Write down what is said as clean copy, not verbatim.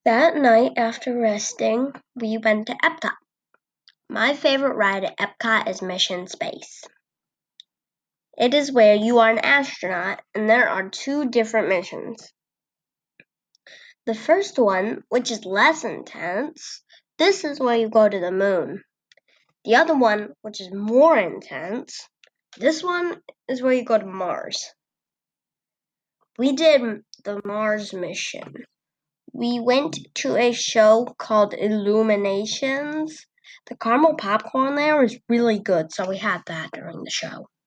That night, after resting, we went to Epcot. My favorite ride at Epcot is Mission Space. It is where you are an astronaut, and there are two different missions. The first one, which is less intense, this is where you go to the moon. The other one, which is more intense, this one is where you go to Mars. We did the Mars mission. We went to a show called Illuminations. The caramel popcorn there was really good, so we had that during the show.